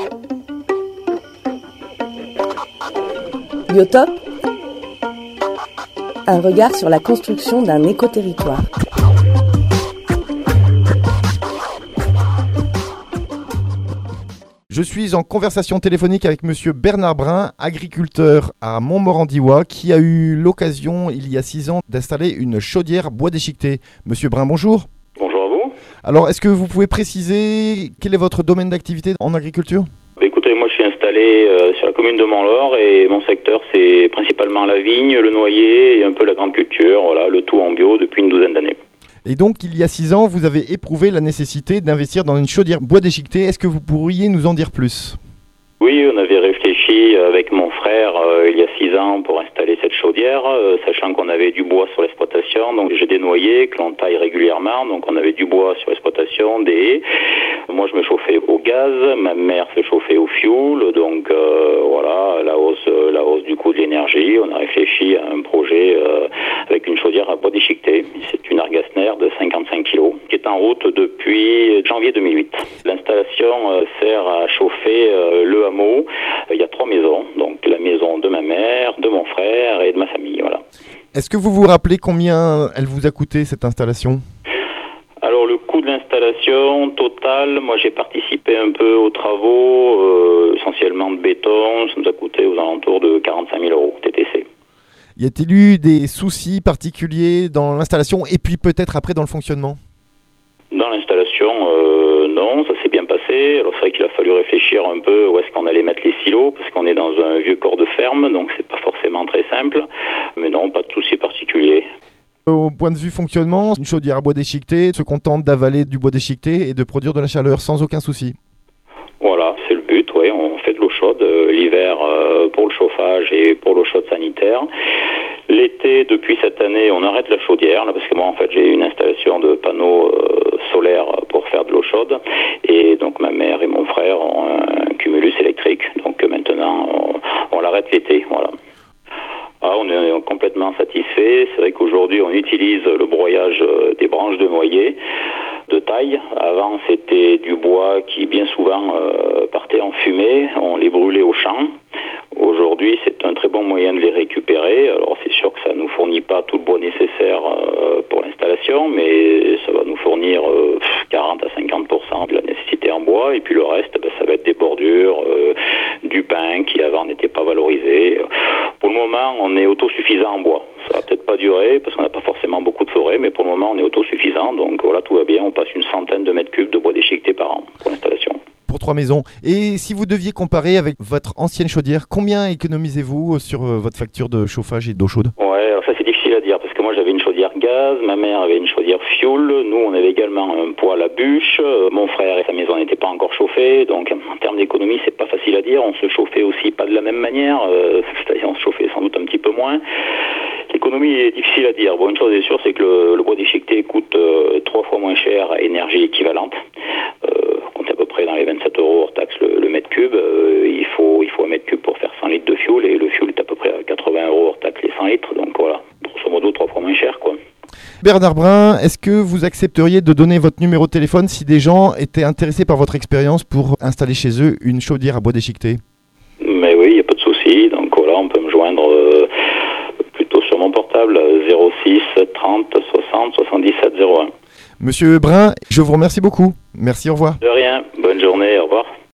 Biotop, un regard sur la construction d'un écoterritoire. Je suis en conversation téléphonique avec monsieur Bernard Brun, agriculteur à Montmorendigois, qui a eu l'occasion, il y a 6 ans, d'installer une chaudière bois déchiqueté. Monsieur Brun, bonjour. Bonjour à vous. Alors, est-ce que vous pouvez préciser quel est votre domaine d'activité en agriculture ? Écoutez, moi je suis installé sur la commune de Montlore et mon secteur c'est principalement la vigne, le noyer et un peu la grande culture, voilà, le tout en bio depuis une douzaine d'années. Et donc, il y a 6 ans, vous avez éprouvé la nécessité d'investir dans une chaudière bois déchiqueté. Est-ce que vous pourriez nous en dire plus ? Oui, on avait réfléchi avec mon frère il y a 6 ans pour installer cette chaudière, sachant qu'on avait du bois sur l'exploitation, donc j'ai des noyers que l'on taille régulièrement, donc on avait du bois sur l'exploitation, des haies. Moi je me chauffais au gaz, ma mère se chauffait au fioul, donc voilà, la hausse du coût de l'énergie, on a réfléchi à un projet avec une chaudière à bois déchiqueté. C'est une Argasner de 55 kg qui est en route depuis janvier 2008. L'installation sert à chauffer le hameau. Il y a 3 maisons, donc la maison de ma mère, de mon frère et de ma famille, voilà. Est-ce que vous vous rappelez combien elle vous a coûté cette installation ? Alors le coût de l'installation total, moi j'ai participé un peu aux travaux, essentiellement de béton, ça nous a coûté aux alentours de 45 000 € TTC. Y a-t-il eu des soucis particuliers dans l'installation et puis peut-être après dans le fonctionnement ? Dans l'installation, non, ça s'est bien passé. Alors c'est vrai qu'il a fallu réfléchir un peu où est-ce qu'on allait mettre les silos, parce qu'on est dans un vieux corps de ferme, donc c'est pas forcément très simple. Mais non, pas de soucis particuliers. Au point de vue fonctionnement, une chaudière à bois déchiqueté se contente d'avaler du bois déchiqueté et de produire de la chaleur sans aucun souci. Voilà, c'est le but, oui. On fait de l'eau chaude l'hiver pour le chauffage et pour l'eau chaude sanitaire. L'été, depuis cette année, on arrête la chaudière, là, parce que moi, en fait, j'ai une installation de panneaux solaires pour faire de l'eau chaude. Et donc, ma mère et mon frère ont un cumulus électrique. Donc, maintenant, on l'arrête l'été, voilà. Ah, on est complètement satisfait. C'est vrai qu'aujourd'hui, on utilise le broyage des branches de noyer de taille. Avant, c'était du bois qui, bien souvent, partait en fumée. On les brûlait au champ. Aujourd'hui, c'est un très bon moyen de les récupérer. Alors, c'est sûr que ça ne nous fournit pas tout le bois nécessaire pour l'installation, mais ça va nous fournir 40 à 50% de la nécessité en bois. Et puis le reste, ça va être des bordures, du pin qui avant n'était pas valorisé. Pour le moment, on est autosuffisant en bois. Ça va peut-être pas durer parce qu'on n'a pas forcément beaucoup de forêt, mais pour le moment, on est autosuffisant. Donc voilà, tout va bien. On passe une centaine de mètres cubes de bois déchiqueté par an pour l'installation. Pour 3 maisons. Et si vous deviez comparer avec votre ancienne chaudière, combien économisez-vous sur votre facture de chauffage et d'eau chaude ? Ouais, alors ça c'est difficile à dire parce que moi j'avais une chaudière gaz, ma mère avait une chaudière fioul, nous on avait également un poêle à bûche, mon frère et sa maison n'étaient pas encore chauffés, donc en termes d'économie c'est pas facile à dire, on se chauffait aussi pas de la même manière, c'est-à-dire on se chauffait sans doute un petit peu moins. L'économie est difficile à dire. Bon, une chose est sûre, c'est que le bois déchiqueté coûte 3 fois moins cher à énergie équivalente. On est à peu près dans les 27 € hors taxe le mètre cube. Il faut 1 mètre cube pour faire 100 litres de fioul et le fioul est à peu près à 80 € hors taxe les 100 litres. Donc voilà, grosso modo 3 fois moins cher, quoi. Bernard Brun, est-ce que vous accepteriez de donner votre numéro de téléphone si des gens étaient intéressés par votre expérience pour installer chez eux une chaudière à bois déchiqueté ? Mais oui, il n'y a pas de souci. Donc voilà, on peut me joindre plutôt sur mon portable 06 30 60 77 01. Monsieur Brun, je vous remercie beaucoup. Merci, au revoir. De rien, bonne journée, au revoir.